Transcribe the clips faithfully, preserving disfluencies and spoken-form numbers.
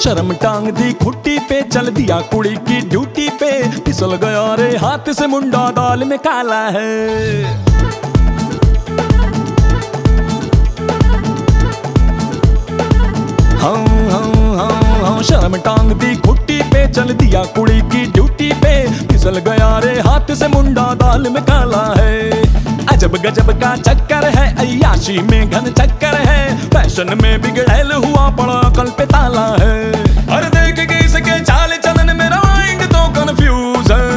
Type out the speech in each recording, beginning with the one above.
शर्म टांग दी खुट्टी पे, चल दिया कुड़ी की ड्यूटी पे, फिसल गया रे हाथ से मुंडा दाल में काला है। हाँ हाँ हाँ हाँ शर्म टांग दी खुट्टी पे, चल दिया कुड़ी की ड्यूटी पे, फिसल गया रे हाथ से मुंडा दाल में काला है। अजब गजब का चक्कर है, अय्याशी में घन चक्कर है, फैशन में बिगड़ैल हुआ पड़ा कल पे ताला है। हर देख के इसके चाल चलन मेरा माइंड तो कंफ्यूज है।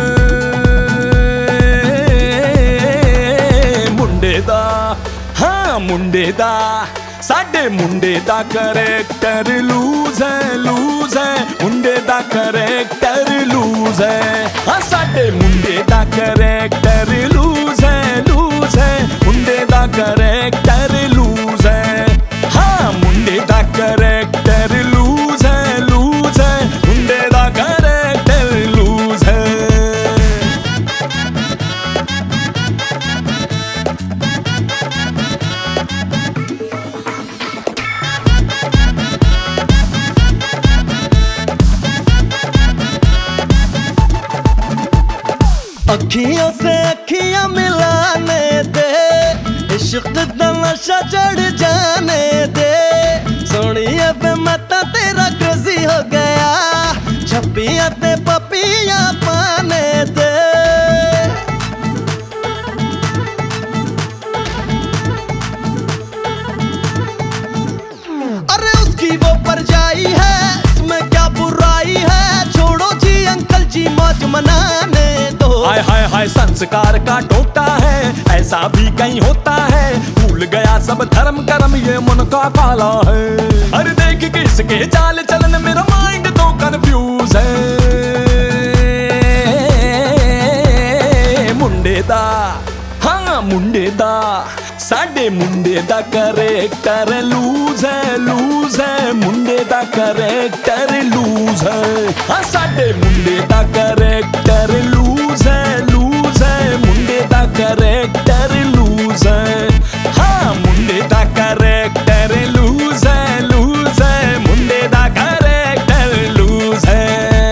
मुंडे दा हाँ मुंडे दा साडे मुंडे दा करैक्टर लूज है लूज है, मुंडे दा करैक्टर लूज है। हाँ साडे मुंडे दा करैक्टर लूज है लूज है, मुंडे दा करैक्टर लूज है। हाँ मुंडे दा करैक्टर लूज है लूज है, मुंडे दा करैक्टर लूज है। अखियों से अखियां मिलाने दे, इश्क दा नशा चढ़ जाने दे, सोनिया पे मता तेरा क्रेजी हो गया, छप्पियां ते पपियां पाने दे। अरे उसकी वो परछाई है, इसमें क्या बुराई है, छोड़ो जी अंकल जी मौज मनाने। हाय हाय हाय संस्कार का टोटा है, ऐसा भी कहीं होता है, भूल गया सब धर्म कर्म ये मन का काला है। अरे देख किसके चाल चलन मेरा माइंड तो कंफ्यूज है। मुंडे दा हाँ मुंडे दा साडे मुंडे दा करैक्टर लूज है लूज है, मुंडे दा करैक्टर लूज है। हाँ साडे मुंडे दा करैक्टर लूज है लूज है, मुंडे दा करैक्टर लूज है। हाँ मुंडे दा करैक्टर लूज है लूज है, मुंडे दा करैक्टर लूज है।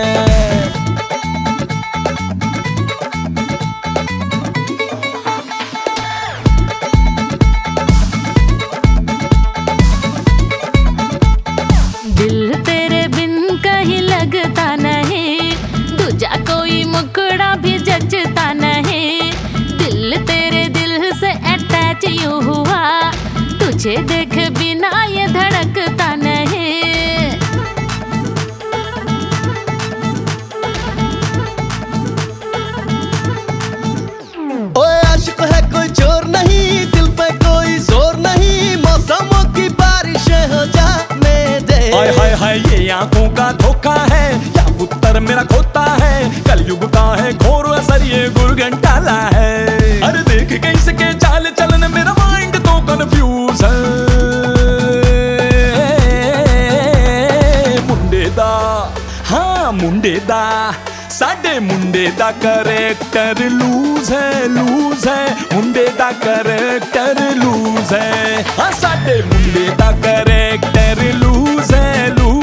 दिल तेरे बिन कहीं लगता नहीं, दूजा कोई मुखड़ा भी जचता नहीं, दिल तेरे दिल से अटैच यूं हुआ, तुझे देख बिना ये धड़कता नहीं। ओए आशिक है कोई चोर नहीं, दिल पे कोई जोर नहीं, मौसमों की बारिशें हो जाने दे। हाय हाय हाय ये आंखों का धोखा है, या पुत्र मेरा खोता है, कलयुग का है घोर असर ये गुरगंटाला है। अरे देख के इसके चाल चलन मेरा माइंड तो कंफ्यूज है। मुंडे दा हाँ मुंडे दा साडे मुंडे दा करैक्टर लूज है लूज है, मुंडे दा करैक्टर लूज है। हाँ साडे मुंडे दा करैक्टर लूज है लूज